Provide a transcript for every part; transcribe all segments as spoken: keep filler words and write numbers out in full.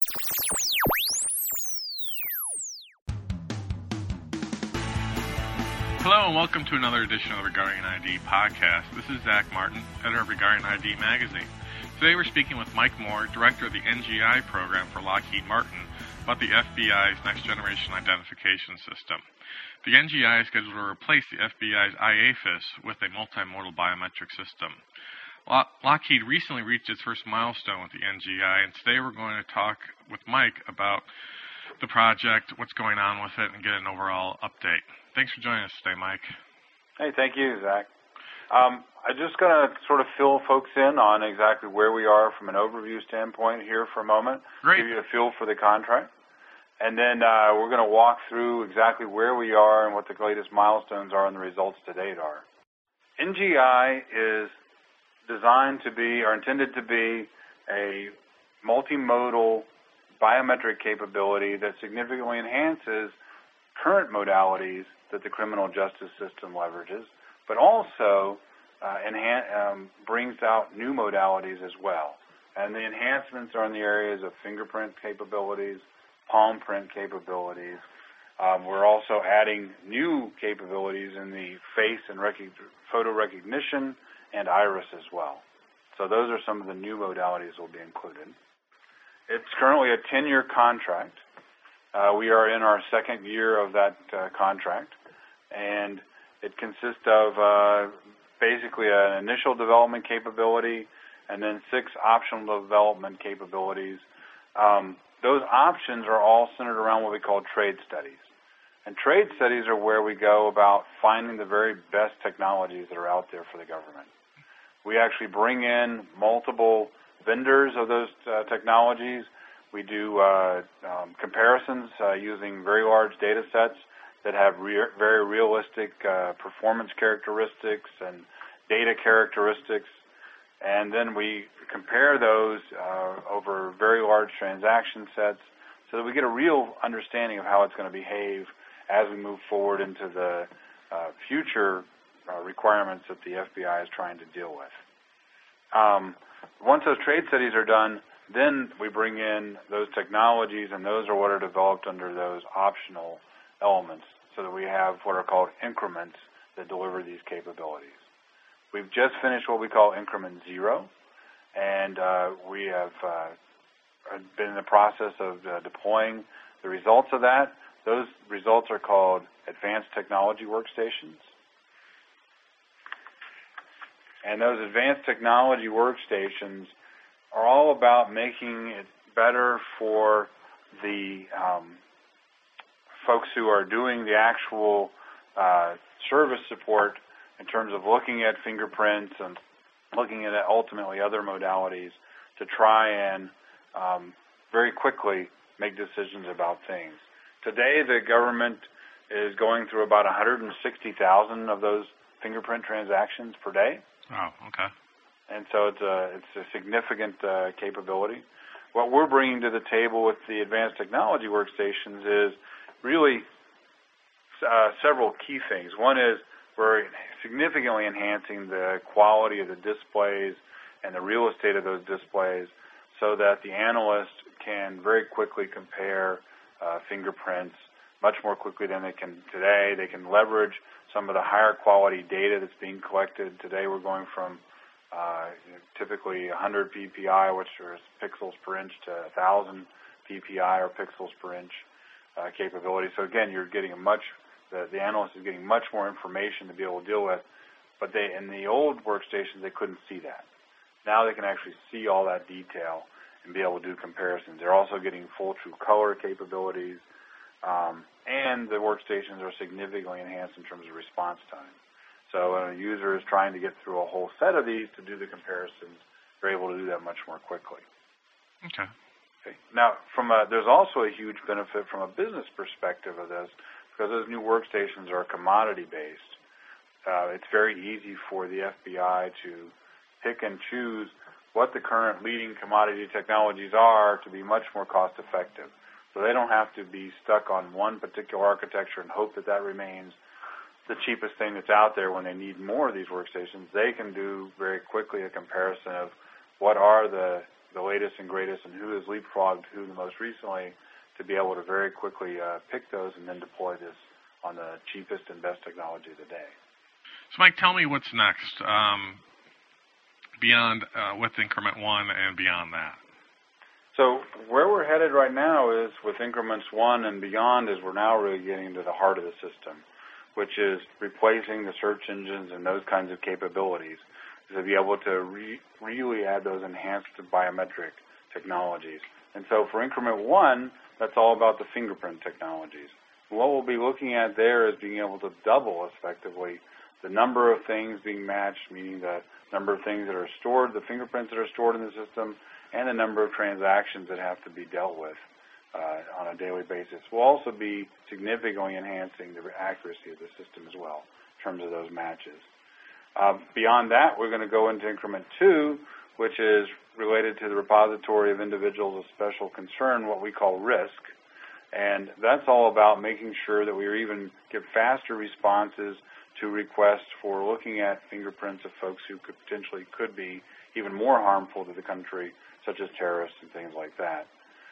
Hello and welcome to another edition of the Guardian I D podcast. This is Zach Martin, editor of the Guardian I D magazine. Today we're speaking with Mike Moore, director of the N G I program for Lockheed Martin, about the F B I's Next Generation Identification System. The N G I is scheduled to replace the F B I's I A F I S with a multimodal biometric system. Lockheed recently reached its first milestone with the N G I, and today we're going to talk with Mike about the project, what's going on with it, and get an overall update. Thanks for joining us today, Mike. Hey, thank you, Zach. Um, I'm just going to sort of fill folks in on exactly where we are from an overview standpoint here for a moment. Great. Give you a feel for the contract. And then uh, we're going to walk through exactly where we are and what the latest milestones are and the results to date are. N G I is designed to be, or intended to be, a multimodal biometric capability that significantly enhances current modalities that the criminal justice system leverages, but also uh, enhan um, brings out new modalities as well. And the enhancements are in the areas of fingerprint capabilities, palm print capabilities. Um, we're also adding new capabilities in the face and rec photo recognition and iris as well. So those are some of the new modalities that will be included. It's currently a ten-year contract. Uh, we are in our second year of that uh, contract, and it consists of uh, basically an initial development capability and then six optional development capabilities. Um, those options are all centered around what we call trade studies. And trade studies are where we go about finding the very best technologies that are out there for the government. We actually bring in multiple vendors of those uh, technologies. We do uh, um, comparisons uh, using very large data sets that have re very realistic uh, performance characteristics and data characteristics. And then we compare those uh, over very large transaction sets so that we get a real understanding of how it's going to behave as we move forward into the uh, future uh, requirements that the F B I is trying to deal with. Um, once those trade studies are done, then we bring in those technologies, and those are what are developed under those optional elements so that we have what are called increments that deliver these capabilities. We've just finished what we call increment zero, and uh, we have uh, been in the process of uh, deploying the results of that. Those results are called advanced technology workstations. And those advanced technology workstations are all about making it better for the um, folks who are doing the actual uh, service support in terms of looking at fingerprints and looking at ultimately other modalities to try and um, very quickly make decisions about things. Today, the government is going through about one hundred sixty thousand of those fingerprint transactions per day. Oh, okay. And so it's a, it's a significant uh, capability. What we're bringing to the table with the advanced technology workstations is really uh, several key things. One is we're significantly enhancing the quality of the displays and the real estate of those displays so that the analyst can very quickly compare uh, fingerprints much more quickly than they can today. They can leverage some of the higher quality data that's being collected. Today we're going from uh, typically one hundred P P I, which is pixels per inch, to one thousand P P I or pixels per inch uh, capability. So again, you're getting a much, the, the analyst is getting much more information to be able to deal with, but they, in the old workstations, they couldn't see that. Now they can actually see all that detail and be able to do comparisons. They're also getting full true color capabilities, um, and the workstations are significantly enhanced in terms of response time. So when a user is trying to get through a whole set of these to do the comparisons, they're able to do that much more quickly. Okay. Okay. Now, from a, there's also a huge benefit from a business perspective of this, because those new workstations are commodity-based. Uh, it's very easy for the F B I to pick and choose what the current leading commodity technologies are to be much more cost-effective. So they don't have to be stuck on one particular architecture and hope that that remains the cheapest thing that's out there when they need more of these workstations. They can do very quickly a comparison of what are the the latest and greatest and who has leapfrogged who the most recently, to be able to very quickly uh, pick those and then deploy this on the cheapest and best technology of the day. So, Mike, tell me what's next um, beyond uh, with Increment one and beyond that. So where we're headed right now is with Increments one and beyond is we're now really getting to the heart of the system, which is replacing the search engines and those kinds of capabilities to be able to re- really add those enhanced biometric technologies. And so for Increment one, that's all about the fingerprint technologies. What we'll be looking at there is being able to double, effectively, the number of things being matched, meaning the number of things that are stored, the fingerprints that are stored in the system, and the number of transactions that have to be dealt with uh, on a daily basis. We'll also be significantly enhancing the accuracy of the system as well in terms of those matches. Uh, beyond that, we're going to go into Increment two, which is related to the repository of individuals of special concern, what we call RISC. And that's all about making sure that we even give faster responses to requests for looking at fingerprints of folks who could potentially could be even more harmful to the country, such as terrorists and things like that.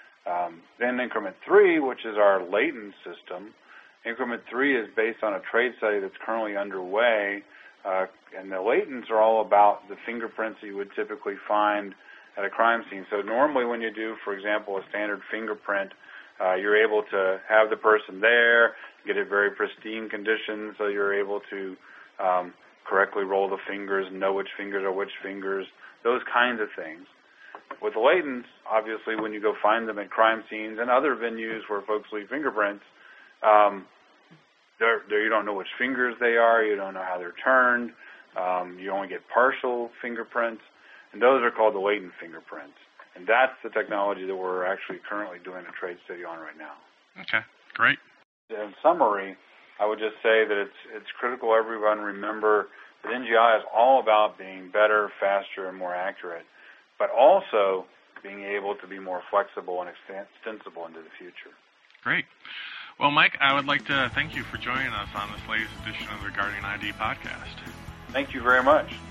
Um, then Increment three, which is our latent system. Increment three is based on a trade study that's currently underway, uh, and the latents are all about the fingerprints that you would typically find at a crime scene. So normally when you do, for example, a standard fingerprint, uh, you're able to have the person there, get it very pristine condition, so you're able to um, correctly roll the fingers and know which fingers are which fingers, those kinds of things. With the latents, obviously, when you go find them at crime scenes and other venues where folks leave fingerprints, um, they're, they're, you don't know which fingers they are, you don't know how they're turned, um, you only get partial fingerprints, and those are called the latent fingerprints. And that's the technology that we're actually currently doing a trade study on right now. Okay, great. In summary, I would just say that it's it's critical everyone remember that N G I is all about being better, faster, and more accurate, but also being able to be more flexible and extensible into the future. Great. Well, Mike, I would like to thank you for joining us on this latest edition of the Guardian I D podcast. Thank you very much.